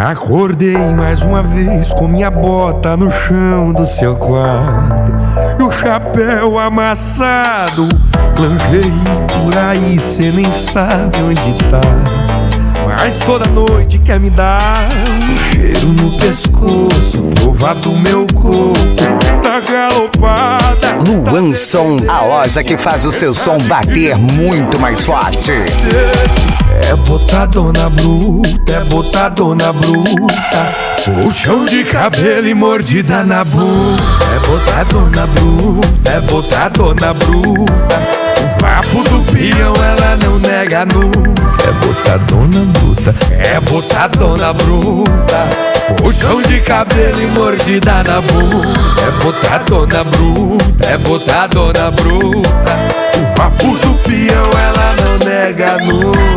Acordei mais uma vez com minha bota no chão do seu quarto e o chapéu amassado. Planejei por aí, cê nem sabe onde tá, mas toda noite quer me dar um cheiro no pescoço, provar do meu corpo da galopada. Luanson, a loja que faz o seu som bater muito mais forte. É botadona bruta, é botadona bruta, puxão de cabelo e mordida na boca. É botadona bruta, é botadona bruta, o vapo do peão ela não nega nunca. É botadona bruta, é botadona bruta, puxão de cabelo e mordida na boca. É botadona bruta, é botadona bruta, o vapo do peão ela não nega nunca.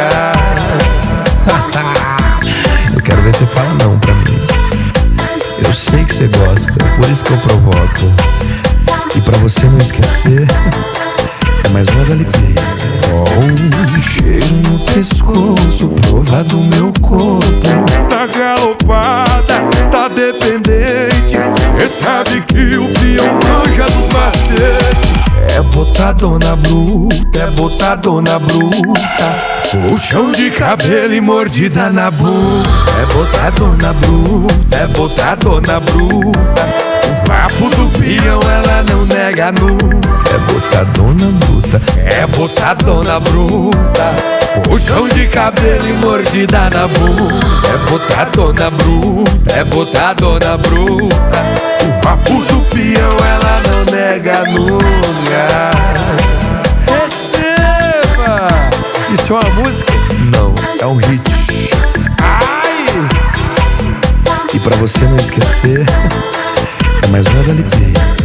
Eu quero ver você falar não pra mim. Eu sei que você gosta, por isso que eu provoco. E pra você não esquecer, é mais uma da LP. Um cheiro no pescoço, prova do meu corpo, tá galopada, tá dependente. Cê sabe que o peão manja dos macetes. É botadona bruta, é botadona bruta, puxão de cabelo e mordida na boca. É botadona bruta, é botadona bruta, o vapo do peão ela não nega nunca. É botadona bruta, é botadona bruta, puxão de cabelo e mordida na boca. É botadona bruta, é botadona bruta, o vapo do peão ela não nega nunca. Receba! Isso é uma música? Não, é um hit. Ai! E pra você não esquecer, é mais uma da LP.